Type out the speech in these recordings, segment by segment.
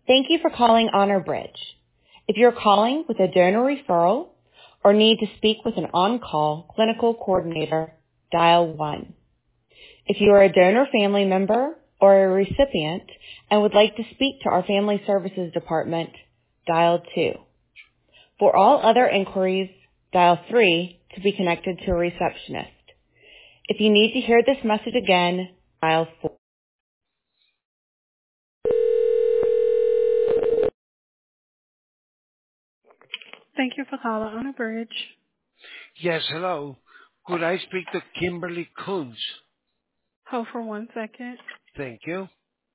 Thank you for calling Honor Bridge. If you're calling with a donor referral or need to speak with an on-call clinical coordinator, dial 1. If you are a donor family member or a recipient and would like to speak to our Family Services Department, dial 2. For all other inquiries, dial 3 to be connected to a receptionist. If you need to hear this message again, dial 4. Thank you for calling Honor Bridge. Yes, hello. Could I speak to Kimberly Coons? Hold for 1 second. Thank you.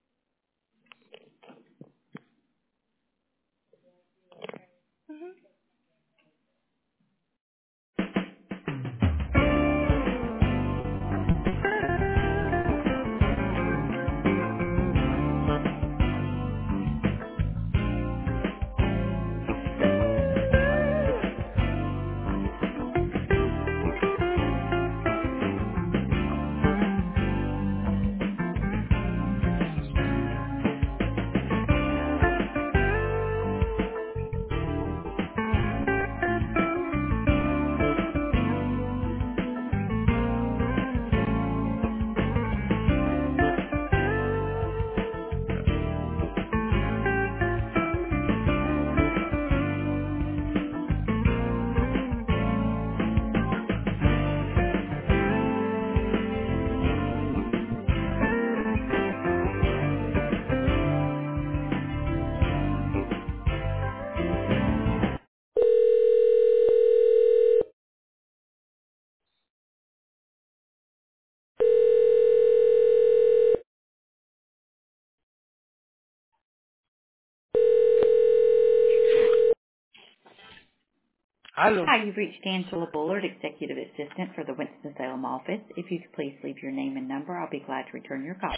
Hello. Hi, you've reached Angela Bullard, Executive Assistant for the Winston-Salem office. If you could please leave your name and number, I'll be glad to return your call.